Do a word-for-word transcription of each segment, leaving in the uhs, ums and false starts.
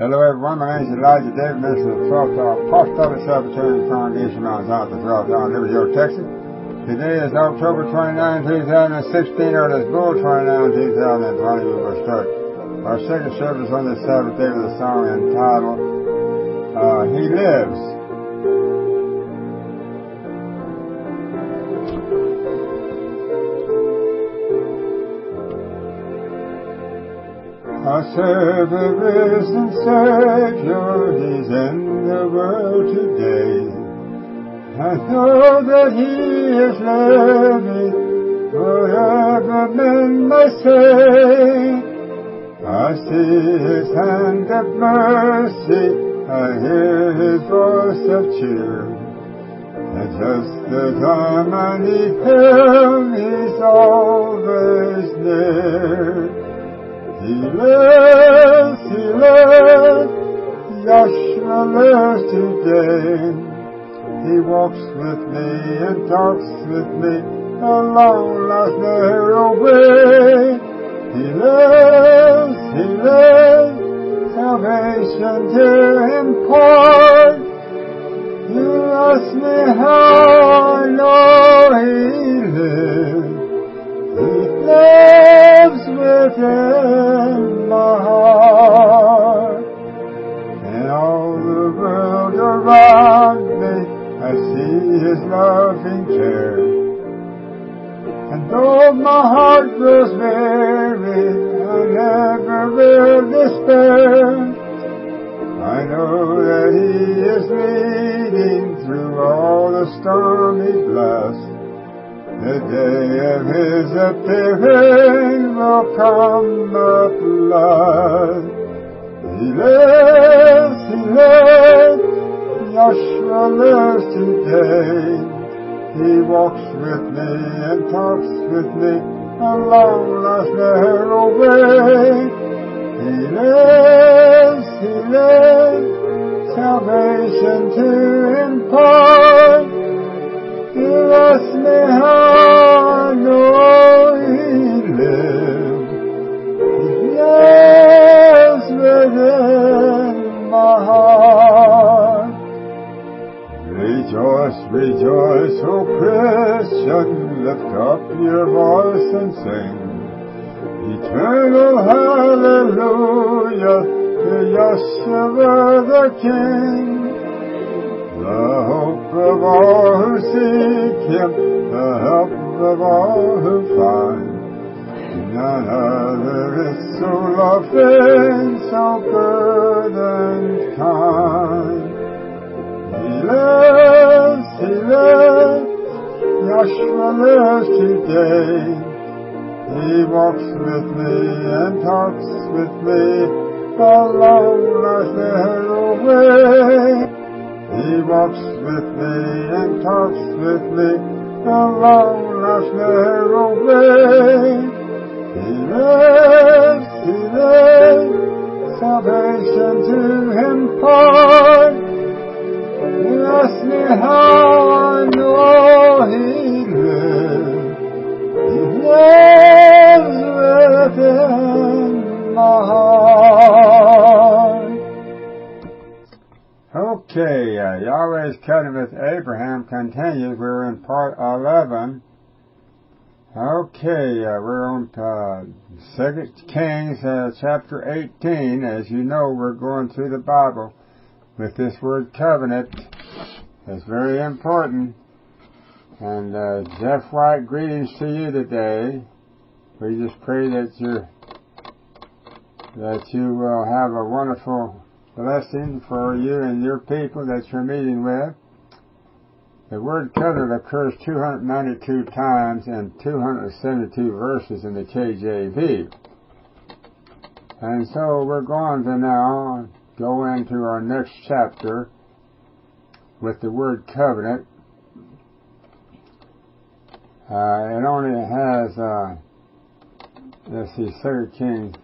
Hello everyone, my name is Elijah David, minister of the twelfth Apostolic Presbyterian Congregation, Mount Zion, the twelfth hour in Liberty, York, Texas. Today is October twenty-ninth, two thousand sixteen, or this Bull twenty-ninth, two thousand twenty. We will start our second service on this Sabbath day with a song entitled, uh, He Lives. I serve a risen Savior, He's in the world today. I know that He is living, whatever men may say. I see His hand of mercy, I hear His voice of cheer. And just the time I need Him, He's always near. He lives, He lives, Yahshua lives today. He walks with me and talks with me along life's narrow way. He lives, He lives, salvation to impart. You ask me how I know He lives. He lives within my heart. And all the world around me, I see His loving care. And though my heart grows weary, I never will despair. I know that He is leading through all the stormy blasts. The day of His appearing will come at last. He lives, He lives, Yahshua lives today. He walks with me and talks with me along life's narrow way. He lives, He lives, salvation to impart. You ask me how I know He lives. He lives within my heart. Rejoice, rejoice, O Christian, lift up your voice and sing. Eternal hallelujah to Yahshua the King. The hope of all who seek Him, the help of all who find. None other is so loving, so good and kind. He lives, He lives, Yahshua lives today. He walks with me and talks with me along life's narrow way. He walks with me and talks with me along life's narrow way. He lives, He lives, salvation to impart. You ask me how I know He lives. He lives within my heart. Okay, uh, Yahweh's covenant with Abraham continues. We're in part eleven. Okay, uh, we're on uh, Second Kings uh, chapter eighteen. As you know, we're going through the Bible with this word covenant. It's very important. And uh, Jeff White, greetings to you today. We just pray that you that you will have a wonderful blessing for you and your people that you're meeting with. The word covenant occurs two hundred ninety-two times and two hundred seventy-two verses in the K J V. And so we're going to now go into our next chapter with the word covenant. Uh, it only has, uh, let's see, Second Kings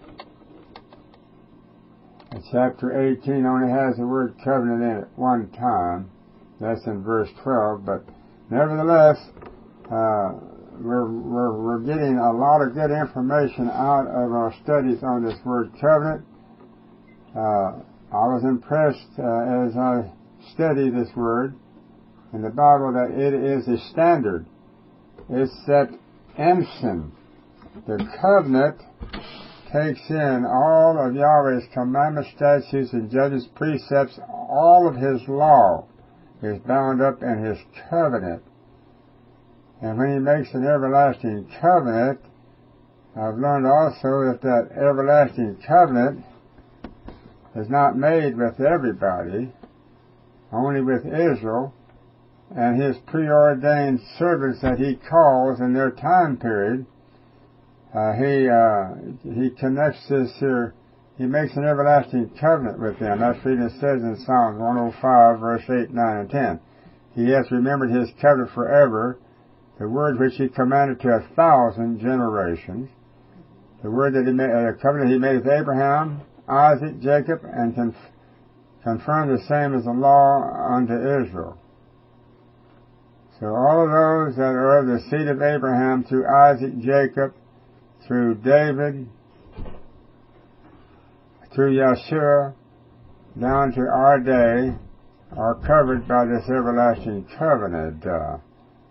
chapter eighteen only has the word covenant in it one time. That's in verse twelve. But nevertheless, uh, we're, we're, we're getting a lot of good information out of our studies on this word covenant. Uh, I was impressed uh, as I studied this word in the Bible that it is a standard. It's that ensign. The covenant takes in all of Yahweh's commandments, statutes, and judges, precepts. All of His law is bound up in His covenant. And when He makes an everlasting covenant, I've learned also that that everlasting covenant is not made with everybody, only with Israel and His preordained servants that He calls in their time period. Uh, he uh, he connects this here. He makes an everlasting covenant with them. That's what it says in Psalms one oh five, verse eight, nine, and ten. He has remembered His covenant forever, the word which He commanded to a thousand generations. The word that He made, uh, the covenant He made with Abraham, Isaac, Jacob, and conf- confirmed the same as the law unto Israel. So all of those that are of the seed of Abraham through Isaac, Jacob, through David, through Yeshua, down to our day, are covered by this everlasting covenant. Uh,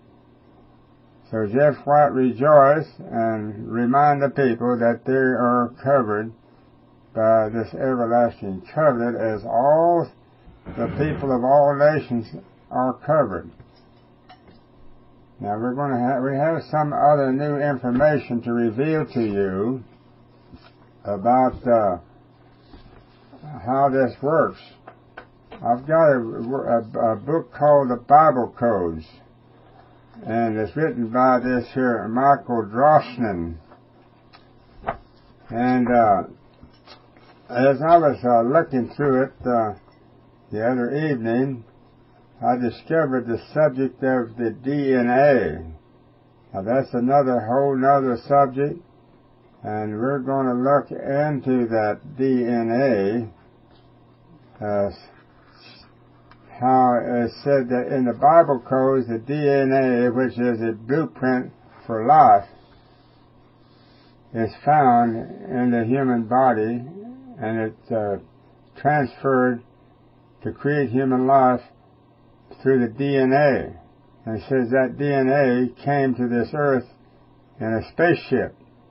so Jeff White rejoice and remind the people that they are covered by this everlasting covenant, as all the people of all nations are covered. Now we're going to have, we have some other new information to reveal to you about uh, how this works. I've got a, a, a book called the Bible Codes, and it's written by this here Michael Drosnin. And uh, as I was uh, looking through it uh, the other evening, I discovered the subject of the D N A. Now that's another whole nother subject, and we're going to look into that D N A, uh, how it's said that in the Bible codes, the D N A, which is a blueprint for life, is found in the human body, and it's uh, transferred to create human life through the D N A. And it says that D N A came to this earth in a spaceship.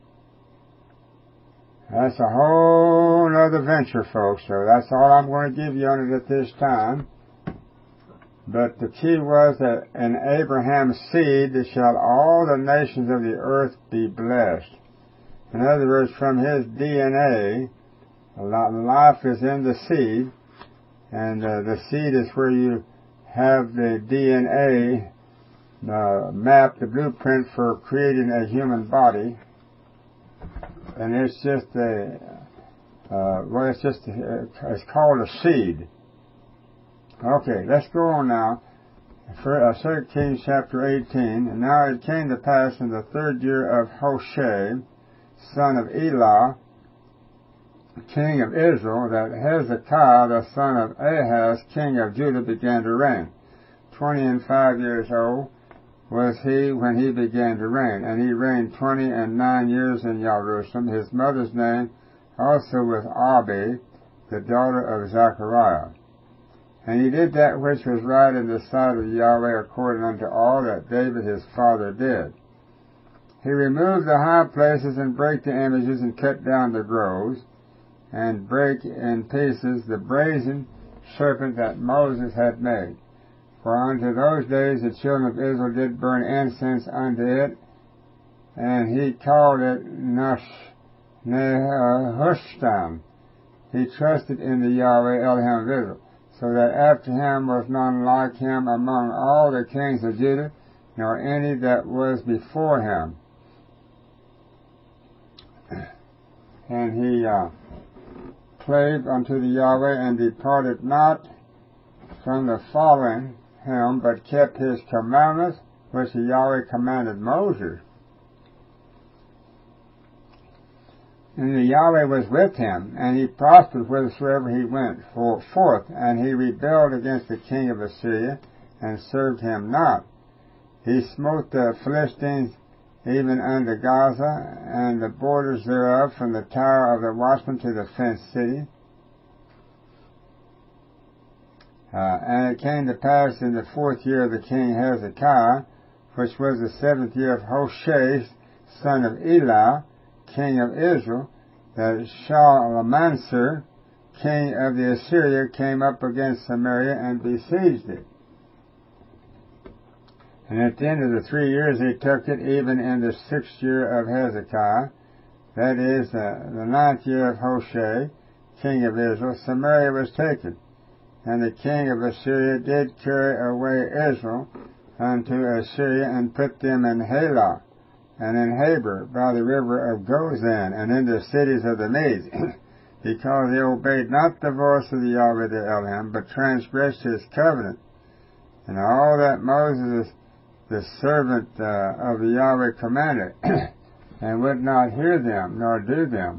That's a whole other venture, folks, so that's all I'm going to give you on it at this time. But the key was that in Abraham's seed shall all the nations of the earth be blessed. In other words, from his D N A, life is in the seed, and uh, the seed is where you have the D N A uh, map, the blueprint for creating a human body, and it's just a uh, well, it's just a, it's called a seed. Okay, let's go on now. For uh, Second Kings chapter eighteen. And now it came to pass in the third year of Hoshea, son of Elah, king of Israel, that Hezekiah, the son of Ahaz, king of Judah, began to reign. Twenty and five years old was he when he began to reign, and he reigned twenty and nine years in Jerusalem. His mother's name also was Abi, the daughter of Zechariah. And he did that which was right in the sight of Yahweh, according unto all that David his father did. He removed the high places, and brake the images, and cut down the groves, and brake in pieces the brazen serpent that Moses had made. For unto those days the children of Israel did burn incense unto it, and he called it Nehushtan. He trusted in the Yahweh Elohim of Israel, so that after him was none like him among all the kings of Judah, nor any that was before him. And he uh, clave unto the Yahweh, and departed not from the following him, but kept his commandments, which the Yahweh commanded Moses. And the Yahweh was with him, and he prospered whithersoever he went forth, and he rebelled against the king of Assyria, and served him not. He smote the Philistines even unto Gaza, and the borders thereof, from the tower of the watchman to the fenced city. Uh, and it came to pass in the fourth year of the king Hezekiah, which was the seventh year of Hoshea, son of Elah, king of Israel, that Shalmaneser, king of the Assyria, came up against Samaria and besieged it. And at the end of the three years he took it, even in the sixth year of Hezekiah, that is, uh, the ninth year of Hoshea, king of Israel, Samaria was taken. And the king of Assyria did carry away Israel unto Assyria, and put them in Halah, and in Habor, by the river of Gozan, and in the cities of the Medes, because they obeyed not the voice of the Yahweh their Elohim, but transgressed his covenant. And all that Moses, the servant uh, of the Yahweh, commanded, and would not hear them, nor do them.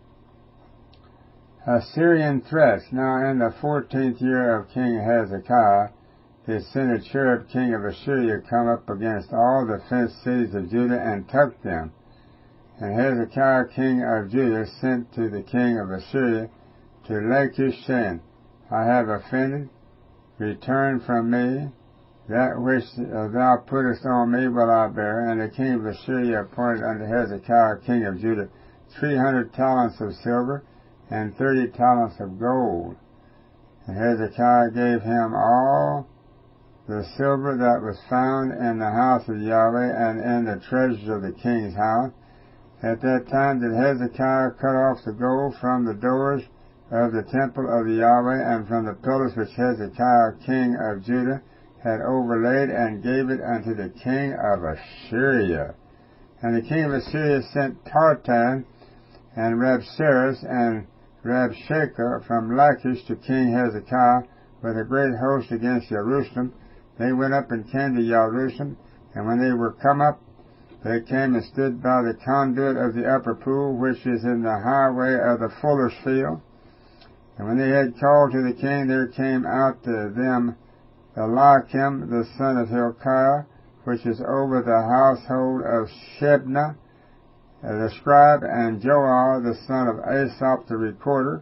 Assyrian threats. Now in the fourteenth year of King Hezekiah, did Sennacherib king of Assyria come up against all the fenced cities of Judah, and took them. And Hezekiah king of Judah sent to the king of Assyria to Lachish, saying, I have offended, return from me, that which thou puttest on me will I bear. And the king of Assyria appointed unto Hezekiah king of Judah three hundred talents of silver, and thirty talents of gold. And Hezekiah gave him all the silver that was found in the house of Yahweh, and in the treasures of the king's house. At that time did Hezekiah cut off the gold from the doors of the temple of the Yahweh, and from the pillars which Hezekiah king of Judah had overlaid, and gave it unto the king of Assyria. And the king of Assyria sent Tartan and Rabsaris and Rabshakeh from Lachish to King Hezekiah with a great host against Jerusalem. They went up and came to Jerusalem, and when they were come up, they came and stood by the conduit of the upper pool, which is in the highway of the fuller's field. And when they had called to the king, there came out to them Eliakim the son of Hilkiah, which is over the household of Shebna the scribe, and Joah the son of Asaph the recorder.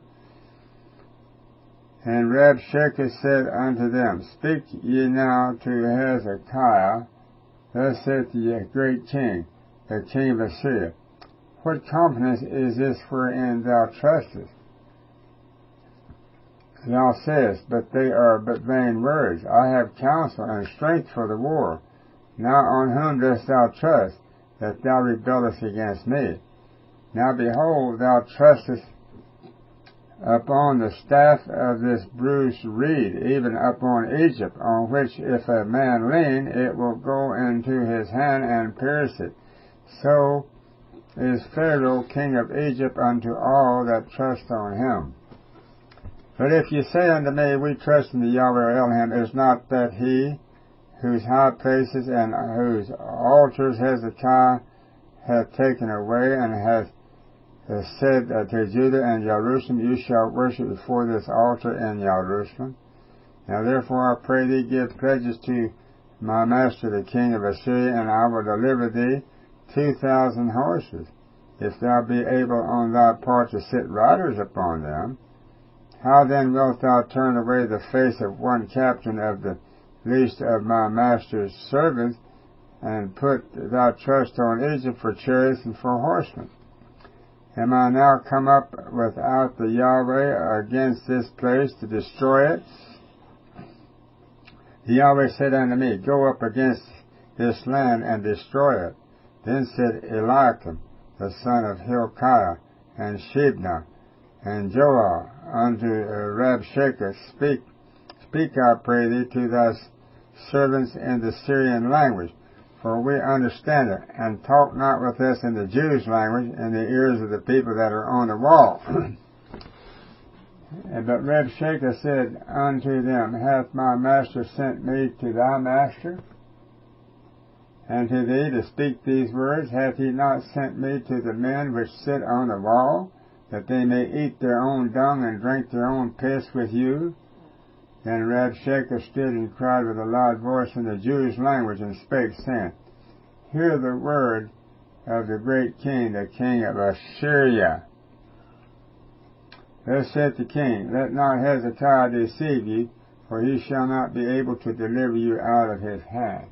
And Rabshakeh said unto them, Speak ye now to Hezekiah, thus saith the great king, the king of Assyria, What confidence is this wherein thou trustest? Thou sayest, But they are but vain words. I have counsel and strength for the war. Now on whom dost thou trust, that thou rebellest against me? Now behold, thou trustest upon the staff of this bruised reed, even upon Egypt, on which if a man lean, it will go into his hand and pierce it. So is Pharaoh king of Egypt unto all that trust on him. But if ye say unto me, We trust in the Yahweh Elohim, is not that he whose high places and whose altars Hezekiah hath taken away, and hath uh, said uh, to Judah and Jerusalem, You shall worship before this altar in Jerusalem. Now therefore I pray thee, give pledges to my master the king of Assyria, and I will deliver thee two thousand horses, if thou be able on thy part to sit riders upon them. How then wilt thou turn away the face of one captain of the least of my master's servants, and put thy trust on Egypt for chariots and for horsemen? Am I now come up without the Yahweh against this place to destroy it? The Yahweh said unto me, Go up against this land and destroy it. Then said Eliakim, the son of Hilkiah, and Shebna, and Joah unto uh, Rabshakeh, Speak, speak, I pray thee, to thy servants in the Syrian language, for we understand it, and talk not with us in the Jews' language, in the ears of the people that are on the wall. But Rabshakeh said unto them, Hath my master sent me to thy master, and to thee to speak these words? Hath he not sent me to the men which sit on the wall, that they may eat their own dung and drink their own piss with you? Then Rabshakeh stood and cried with a loud voice in the Jews' language, and spake, saying, Hear the word of the great king, the king of Assyria. Thus saith the king, Let not Hezekiah deceive you, for he shall not be able to deliver you out of his hand.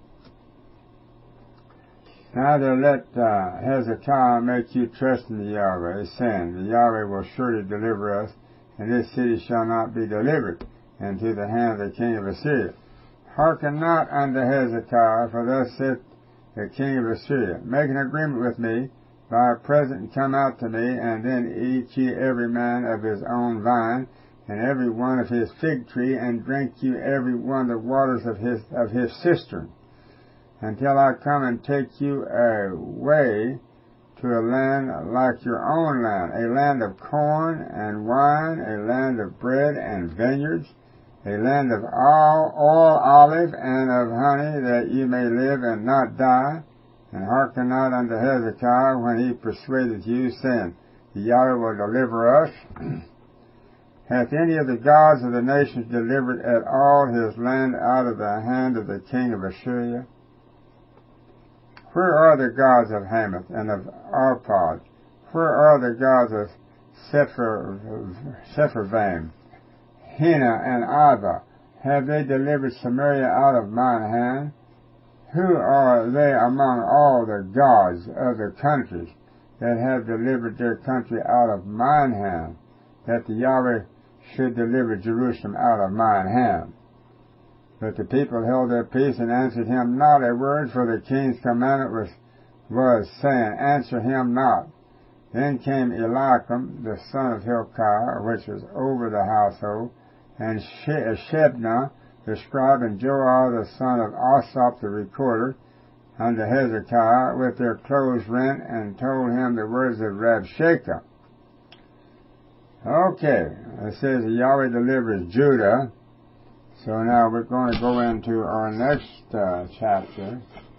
Neither let uh, Hezekiah make you trust in the Yahweh, saying, the Yahweh will surely deliver us, and this city shall not be delivered into the hand of the king of Assyria. Hearken not unto Hezekiah, for thus saith the king of Assyria, make an agreement with me, buy a present and come out to me, and then eat ye every man of his own vine, and every one of his fig tree, and drink you every one the waters of his of his cistern, until I come and take you away to a land like your own land, a land of corn and wine, a land of bread and vineyards, a land of all, all olive and of honey, that ye may live and not die. And hearken not unto Hezekiah when he persuadeth you, saying, the Yahweh will deliver us. Hath any of the gods of the nations delivered at all his land out of the hand of the king of Assyria? Where are the gods of Hamath and of Arpad? Where are the gods of Sepharvaim, Hena, and Ava? Have they delivered Samaria out of mine hand? Who are they among all the gods of the countries that have delivered their country out of mine hand, that the Yahweh should deliver Jerusalem out of mine hand? But the people held their peace and answered him not a word, for the king's commandment was, was saying, answer him not. Then came Eliakim, the son of Hilkiah, which was over the household, and Shebna, the scribe, and Joah, the son of Asaph, the recorder, unto Hezekiah, with their clothes rent, and told him the words of Rabshakeh. Okay, it says the Yahweh delivers Judah. So now we're going to go into our next uh, chapter,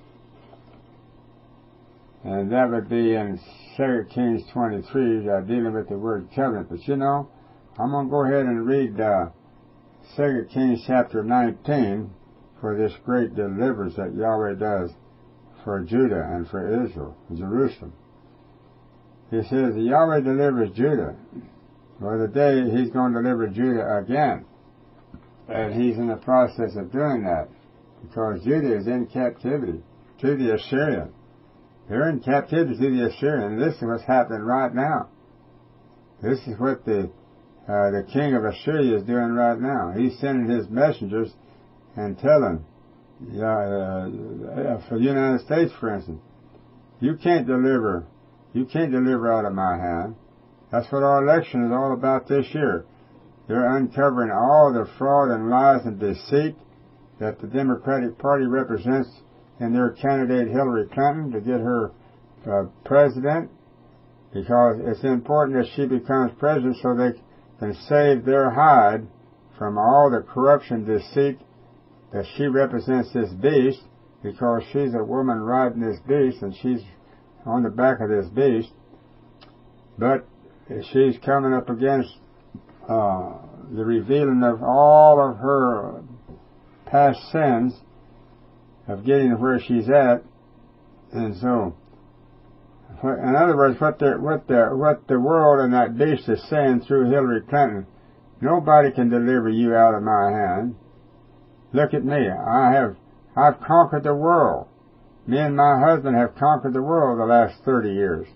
and that would be in Second Kings twenty-three, uh, dealing with the word covenant. But you know, I'm going to go ahead and read uh, Second Kings chapter nineteen for this great deliverance that Yahweh does for Judah and for Israel, Jerusalem. He says, the Yahweh delivers Judah. Well, the day he's going to deliver Judah again. And he's in the process of doing that, because Judah is in captivity to the Assyrian. They're in captivity to the Assyrian. This is what's happening right now. This is what the uh, the king of Assyria is doing right now. He's sending his messengers and telling, uh, uh, for the United States, for instance, you can't deliver, you can't deliver out of my hand. That's what our election is all about this year. They're uncovering all the fraud and lies and deceit that the Democratic Party represents in their candidate Hillary Clinton to get her uh, president, because it's important that she becomes president so they can save their hide from all the corruption, deceit that she represents this beast, because she's a woman riding this beast and she's on the back of this beast. But she's coming up against Uh, the revealing of all of her past sins, of getting to where she's at. And so, in other words, what the, what the, what the world and that beast is saying through Hillary Clinton, nobody can deliver you out of my hand. Look at me. I have, I've conquered the world. Me and my husband have conquered the world the last thirty years.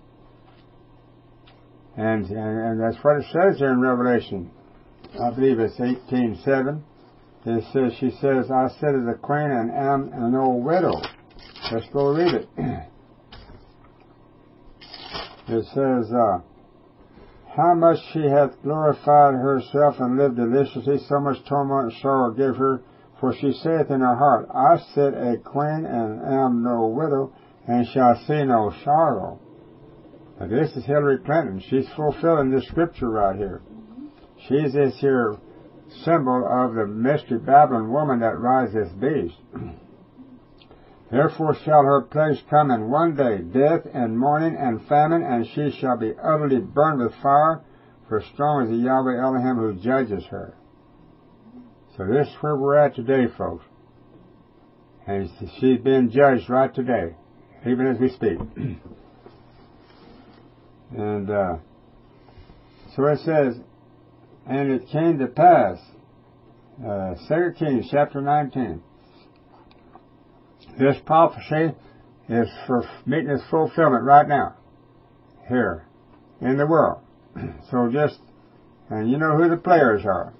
And, and, and that's what it says here in Revelation. I believe it's eighteen seven. It says, she says, I sit as a queen and am an old widow. Let's go read it. It says, uh, how much she hath glorified herself and lived deliciously, so much torment and sorrow give her. For she saith in her heart, I sit a queen and am no widow, and shall see no sorrow. Now, this is Hillary Clinton. She's fulfilling this scripture right here. She's this here symbol of the mystery Babylon woman that rides this beast. Therefore shall her place come in one day, death and mourning and famine, and she shall be utterly burned with fire, for strong is the Yahweh Elohim who judges her. So this is where we're at today, folks. And she's being judged right today, even as we speak. And uh, so it says, and it came to pass uh, Second Kings chapter nineteen. This prophecy is for meeting its fulfillment right now, here, in the world. So just, and you know who the players are.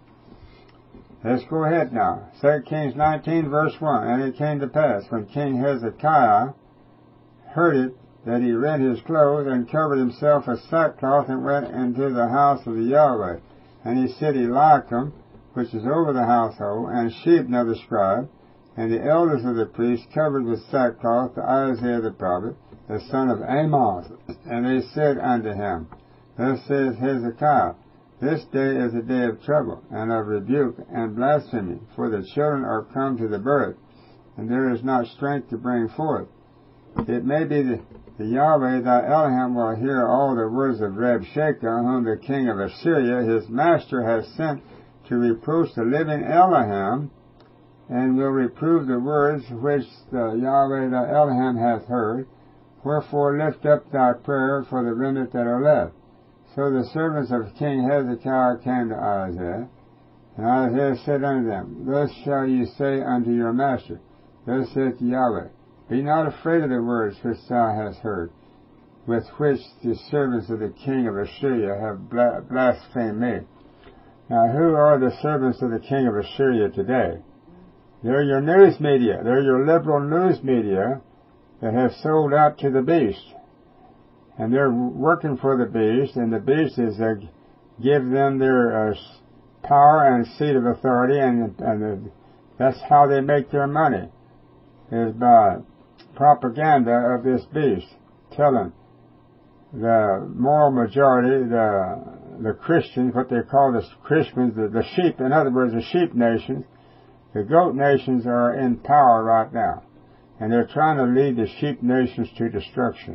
Let's go ahead now. Second Kings nineteen, verse one. And it came to pass, when King Hezekiah heard it, that he rent his clothes and covered himself with sackcloth and went into the house of the Yahweh. And he set Eliakim, which is over the household, and Shebna the scribe, and the elders of the priests covered with sackcloth to Isaiah the prophet, the son of Amoz. And they said unto him, Thus saith Hezekiah, This day is a day of trouble, and of rebuke, and blasphemy, for the children are come to the birth, and there is not strength to bring forth. It may be that the Yahweh thy Elohim will hear all the words of Rabshakeh, whom the king of Assyria, his master, has sent to reproach the living Elohim, and will reprove the words which the Yahweh thy Elohim hath heard. Wherefore lift up thy prayer for the remnant that are left. So the servants of King Hezekiah came to Isaiah, and Isaiah said unto them, Thus shall ye say unto your master, Thus saith Yahweh, Be not afraid of the words which thou hast heard, with which the servants of the king of Assyria have blasphemed me. Now who are the servants of the king of Assyria today? They're your news media. They're your liberal news media that have sold out to the beast. And they're working for the beast, and the beast is to give them their uh, power and seat of authority, and, and the, that's how they make their money, is by propaganda of this beast, telling the moral majority, the the Christians, what they call the Christians, the, the sheep, in other words, the sheep nations, the goat nations are in power right now, and they're trying to lead the sheep nations to destruction.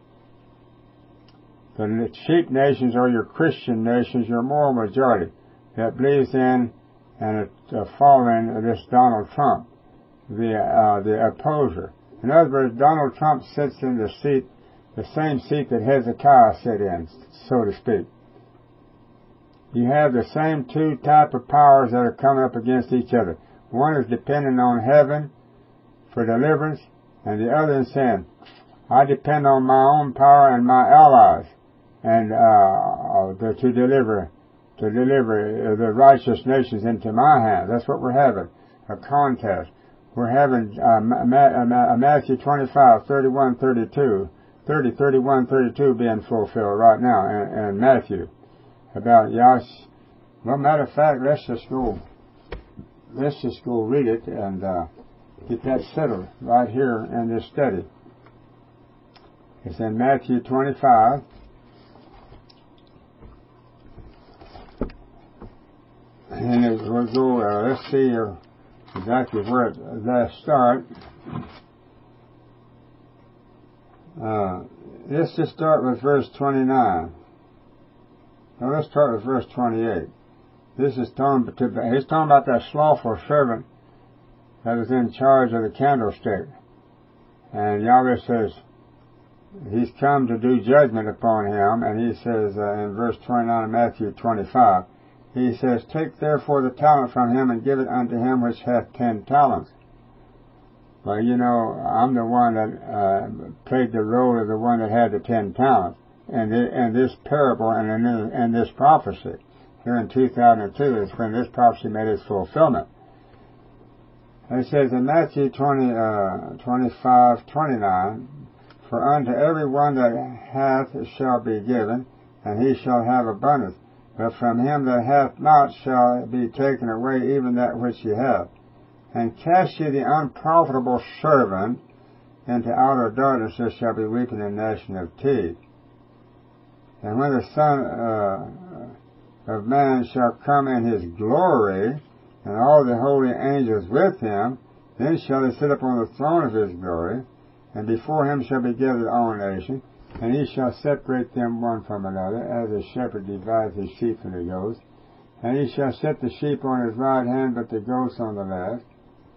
The sheep nations are your Christian nations, your moral majority, that believes in and uh, following this Donald Trump, the uh, the opposer. In other words, Donald Trump sits in the seat, the same seat that Hezekiah sat in, so to speak. You have the same two type of powers that are coming up against each other. One is depending on heaven for deliverance, and the other is saying, I depend on my own power and my allies, and uh, to deliver, to deliver the righteous nations into my hand. That's what we're having, a contest. We're having uh, Matthew twenty-five, thirty-one, thirty-two, thirty, thirty-one, thirty-two being fulfilled right now in, in Matthew. About Yash. Well, matter of fact, let's just go, let's just go read it and uh, get that settled right here in this study. It's in Matthew twenty-five. And it will go, uh, let's see uh, exactly where it that start. Uh, let's just start with verse twenty-nine. Now let's start with verse twenty-eight. This is talking, he's talking about that slothful servant that was in charge of the candlestick. And Yahweh says, he's come to do judgment upon him, and he says uh, in verse twenty-nine of Matthew twenty-five, he says, Take therefore the talent from him and give it unto him which hath ten talents. Well, you know, I'm the one that uh, played the role of the one that had the ten talents. And in this parable and in, in this prophecy, here in two thousand two is when this prophecy made its fulfillment. And it says in Matthew twenty, uh, twenty-five, twenty-nine, For unto every one that hath shall be given, and he shall have abundance. But from him that hath not shall be taken away even that which he hath. And cast ye the unprofitable servant into outer darkness, there shall be weeping and gnashing of teeth. And when the Son uh, of Man shall come in his glory, and all the holy angels with him, then shall he sit upon the throne of his glory, and before him shall be gathered all nations, and he shall separate them one from another, as a shepherd divides his sheep from the goats. And he shall set the sheep on his right hand, but the goats on the left.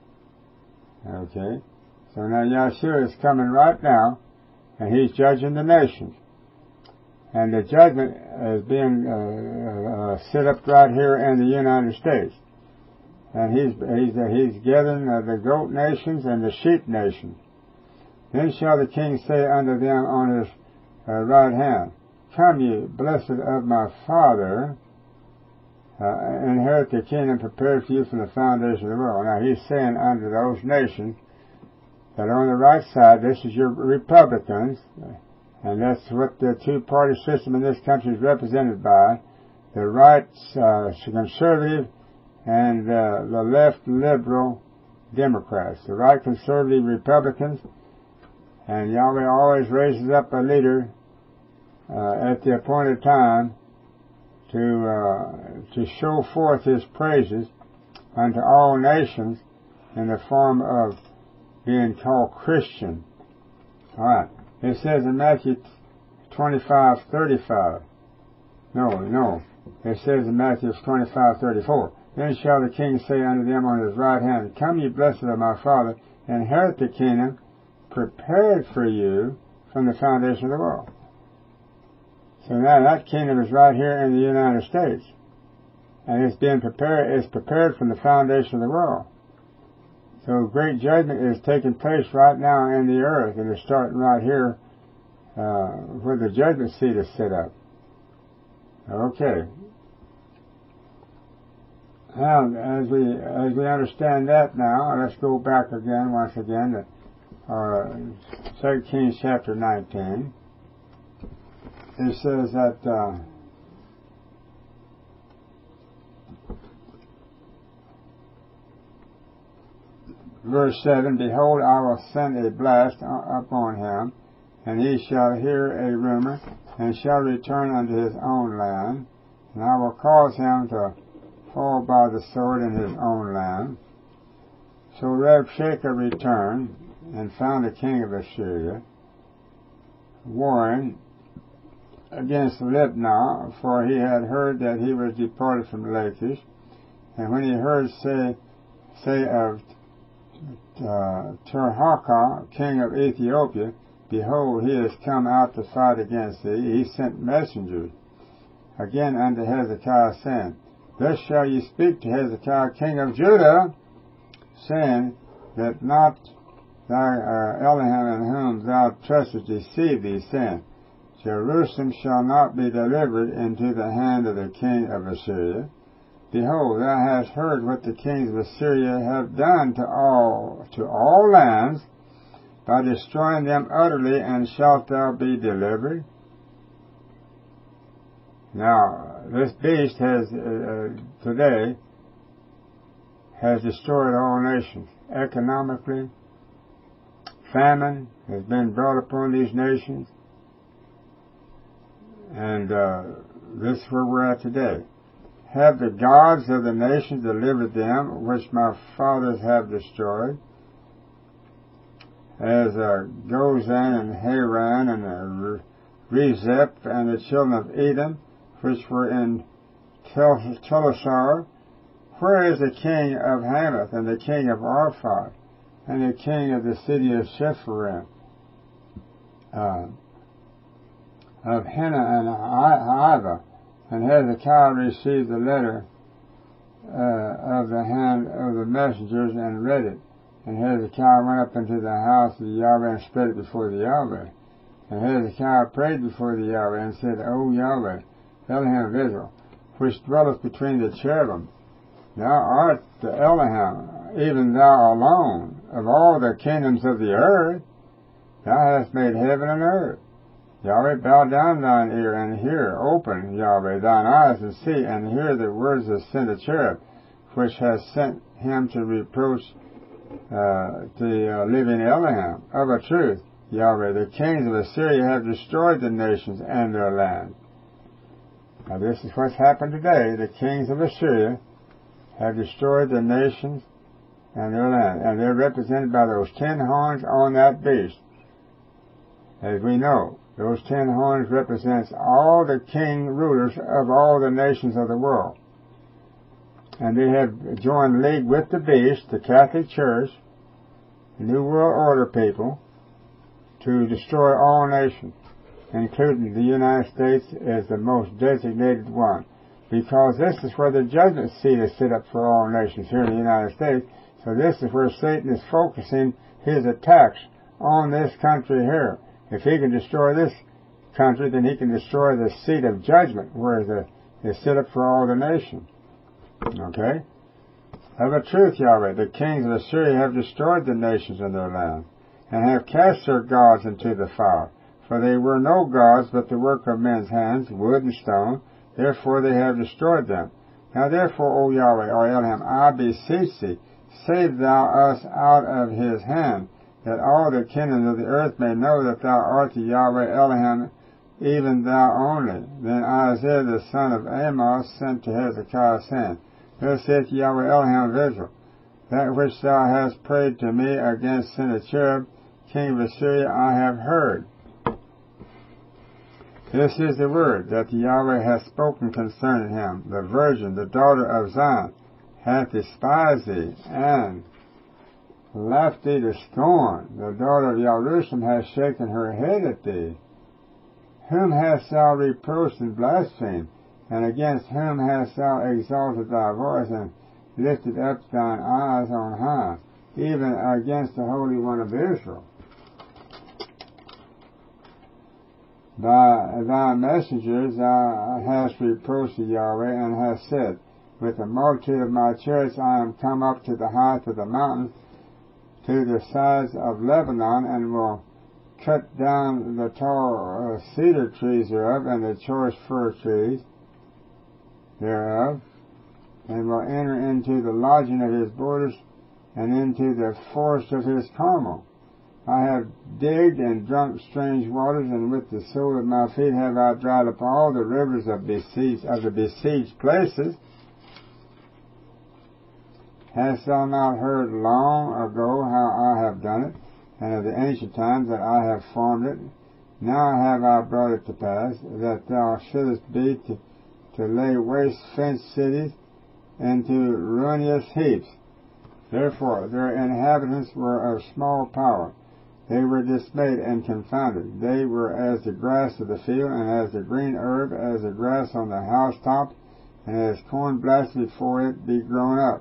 Okay. So now Yahshua is coming right now, and he's judging the nations. And the judgment is being uh, uh, set up right here in the United States. and he's he's uh, he's gathering uh, the goat nations and the sheep nation. Then shall the king say unto them on his uh, right hand, Come ye, blessed of my Father, uh, inherit the kingdom prepared for you from the foundation of the world. Now he's saying unto those nations that are on the right side, this is your Republicans, and that's what the two-party system in this country is represented by. The right uh, conservative and uh, the left liberal Democrats. The right conservative Republicans, and Yahweh always raises up a leader uh, at the appointed time to uh, to show forth his praises unto all nations in the form of being called Christian. All right. It says in Matthew twenty-five thirty-five. No, no. It says in Matthew twenty-five thirty-four. Then shall the king say unto them on his right hand, Come ye blessed of my Father, inherit the kingdom prepared for you from the foundation of the world. So now that kingdom is right here in the United States. And it's being prepared, it's prepared from the foundation of the world. So great judgment is taking place right now in the earth, and it's starting right here uh, where the judgment seat is set up. Okay. Now, as we as we understand that now, let's go back again, once again, to uh, Second Kings chapter nineteen. It says that uh, verse seven, Behold, I will send a blast upon him, and he shall hear a rumor, and shall return unto his own land, and I will cause him to fall by the sword in his own land. So Rabshakeh returned, and found the king of Assyria, warring against Libnah, for he had heard that he was departed from Lachish, and when he heard say, say of Uh, Tirhakah, king of Ethiopia, behold, he is come out to fight against thee. He sent messengers again unto Hezekiah, saying, Thus shall ye speak to Hezekiah, king of Judah, saying, that not thy uh, Elohim in whom thou trustest deceive thee, saying, Jerusalem shall not be delivered into the hand of the king of Assyria. Behold, thou hast heard what the kings of Assyria have done to all to all lands, by destroying them utterly, and shalt thou be delivered? Now, this beast has, uh, today, has destroyed all nations. Economically, famine has been brought upon these nations, and uh, this is where we're at today. Have the gods of the nations delivered them, which my fathers have destroyed, as uh, Gozan and Haran and uh, Rezeph and the children of Edom, which were in Tel- Telasar? Where is the king of Hamath, and the king of Arphad, and the king of the city of Sepharim, uh, of Hena and Iva? And Hezekiah received the letter uh, of the hand of the messengers and read it. And Hezekiah went up into the house of Yahweh and spread it before the Yahweh. And Hezekiah prayed before the Yahweh and said, O Yahweh, Elohim of Israel, which dwelleth between the cherubim, thou art the Elohim, even thou alone, of all the kingdoms of the earth. Thou hast made heaven and earth. Yahweh, bow down thine ear and hear. Open, Yahweh, thine eyes and see, and hear the words of Sennacherib, which has sent him to reproach uh, the uh, living Elohim. Of a truth, Yahweh, the kings of Assyria have destroyed the nations and their land. Now this is what's happened today. The kings of Assyria have destroyed the nations and their land. And they're represented by those ten horns on that beast. As we know, those ten horns represents all the king rulers of all the nations of the world. And they have joined league with the beast, the Catholic Church, the New World Order people, to destroy all nations, including the United States as the most designated one. because this is where the judgment seat is set up for all nations here in the United States. So this is where Satan is focusing his attacks on this country here. If he can destroy this country, then he can destroy the seat of judgment, where the is set up for all the nations. Okay? Of a truth, Yahweh, the kings of Assyria have destroyed the nations in their land, and have cast their gods into the fire. For they were no gods, but the work of men's hands, wood and stone. Therefore they have destroyed them. Now therefore, O Yahweh, O Elohim, I beseech thee, save thou us out of his hand, that all the kingdoms of the earth may know that thou art the Yahweh Elohim, even thou only. Then Isaiah the son of Amos sent to Hezekiah, saying, Thus saith Yahweh Elohim of Israel, that which thou hast prayed to me against Sennacherib, king of Assyria, I have heard. This is the word that the Yahweh hath spoken concerning him. The virgin, the daughter of Zion, hath despised thee, and laughed thee to scorn. The daughter of Jerusalem hath shaken her head at thee. Whom hast thou reproached and blasphemed? And against whom hast thou exalted thy voice, and lifted up thine eyes on high, even against the Holy One of Israel? By thy messengers thou hast reproached the Yahweh, and hast said, With the multitude of my chariots I am come up to the height of the mountain, to the sides of Lebanon, and will cut down the tall uh, cedar trees thereof, and the choice fir trees thereof, and will enter into the lodging of his borders, and into the forest of his Carmel. I have digged and drunk strange waters, and with the sole of my feet have I dried up all the rivers of besieged of the besieged places. Hast thou not heard long ago how I have done it, and of the ancient times that I have formed it? Now have I brought it to pass, that thou shouldest be to, to lay waste fenced cities, and to ruinous heaps. Therefore their inhabitants were of small power. They were dismayed and confounded. They were as the grass of the field, and as the green herb, as the grass on the housetop, and as corn blasted before it be grown up.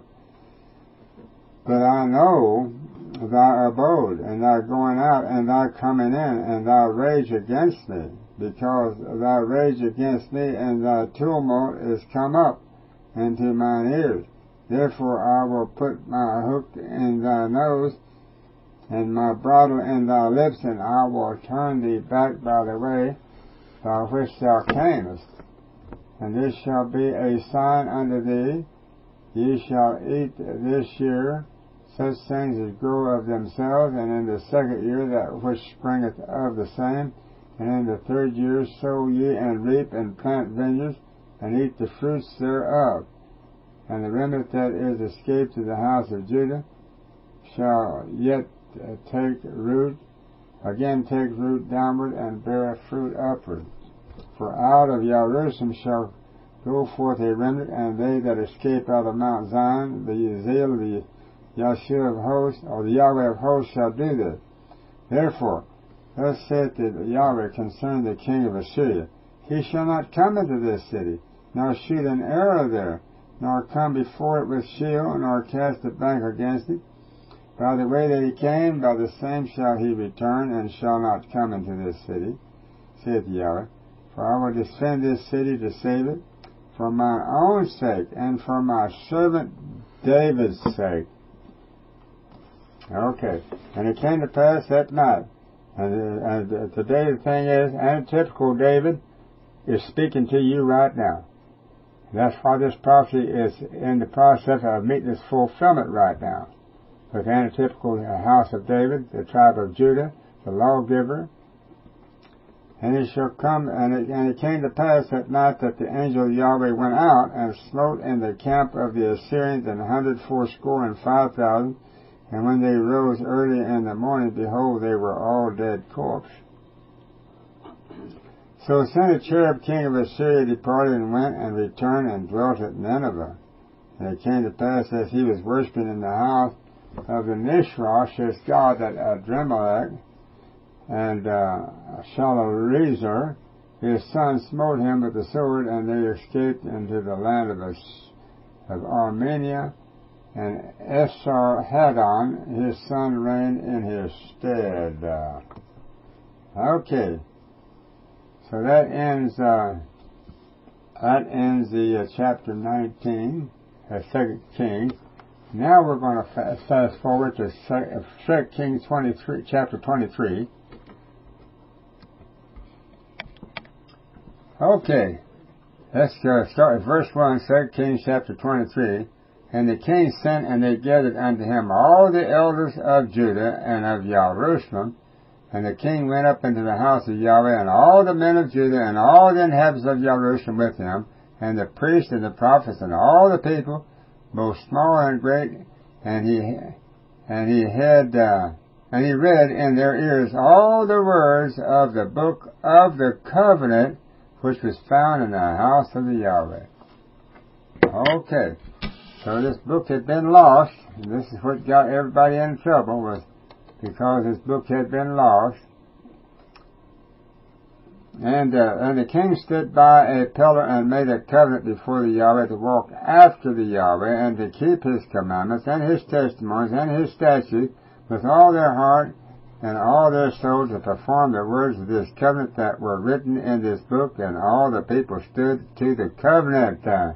But I know thy abode, and thy going out, and thy coming in, and thy rage against me, because thy rage against me and thy tumult is come up into mine ears. Therefore I will put my hook in thy nose, and my bridle in thy lips, and I will turn thee back by the way by which thou camest. And this shall be a sign unto thee: ye shall eat this year such things as grow of themselves, and in the second year that which springeth of the same, and in the third year sow ye, and reap, and plant vineyards, and eat the fruits thereof. And the remnant that is escaped to the house of Judah shall yet take root, again take root downward, and bear fruit upward. For out of Jerusalem shall go forth a remnant, and they that escape out of Mount Zion, the zeal of the Yahshua of hosts, or the Yahweh of hosts, shall do this. Therefore, thus saith the Yahweh concerning the king of Assyria: He shall not come into this city, nor shoot an arrow there, nor come before it with shield, nor cast a bank against it. By the way that he came, by the same shall he return, and shall not come into this city, saith Yahweh. For I will defend this city to save it, for my own sake, and for my servant David's sake. Okay. And it came to pass that night, and, uh, and today the thing is, antitypical David is speaking to you right now. That's why this prophecy is in the process of meeting its fulfillment right now. With antitypical house of David, the tribe of Judah, the lawgiver. And it shall come, and it, and it came to pass that night that the angel of Yahweh went out, and smote in the camp of the Assyrians an hundred fourscore and five thousand. And when they rose early in the morning, behold, they were all dead corpses. So Sennacherib king of Assyria departed, and went and returned, and dwelt at Nineveh. And it came to pass, as he was worshipping in the house of the Nishrosh, his god, that Adremelech, and uh, Shalmaneser, his son smote him with the sword, and they escaped into the land of, of Armenia, and Esarhaddon, his son, reigned in his stead. Uh, okay, so that ends uh, that ends the uh, chapter nineteen, uh, Second Kings. Now we're going to fa- fast forward to Second Kings twenty-three, chapter twenty-three. Okay, let's uh, start with verse one, Second Kings chapter twenty-three. And the king sent, and they gathered unto him all the elders of Judah and of Jerusalem. And the king went up into the house of Yahweh, and all the men of Judah, and all the inhabitants of Jerusalem with him, and the priests and the prophets, and all the people, both small and great. And he and he had uh, and he read in their ears all the words of the book of the covenant, which was found in the house of the Yahweh. Okay. So this book had been lost, and this is what got everybody in trouble, was because this book had been lost. And, uh, and the king stood by a pillar and made a covenant before the Yahweh to walk after the Yahweh and to keep his commandments and his testimonies and his statutes with all their heart and all their soul, to perform the words of this covenant that were written in this book. And all the people stood to the covenant. Uh,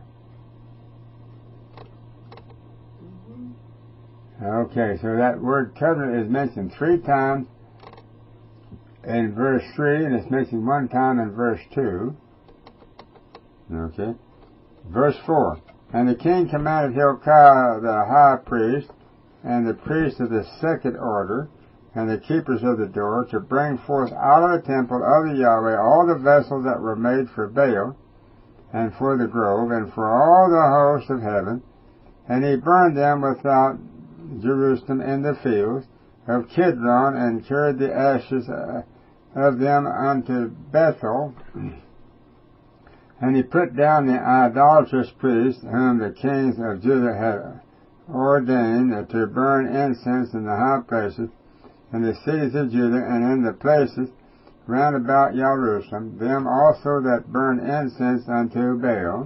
Okay, so that word covenant is mentioned three times in verse three, and it's mentioned one time in verse two. Okay. Verse four. And the king commanded Hilkiah the high priest, and the priests of the second order, and the keepers of the door, to bring forth out of the temple of the Yahweh all the vessels that were made for Baal, and for the grove, and for all the hosts of heaven. And he burned them without Jerusalem in the fields of Kidron, and carried the ashes uh, of them unto Bethel. And he put down the idolatrous priests, whom the kings of Judah had ordained to burn incense in the high places, in the cities of Judah, and in the places round about Jerusalem, them also that burn incense unto Baal,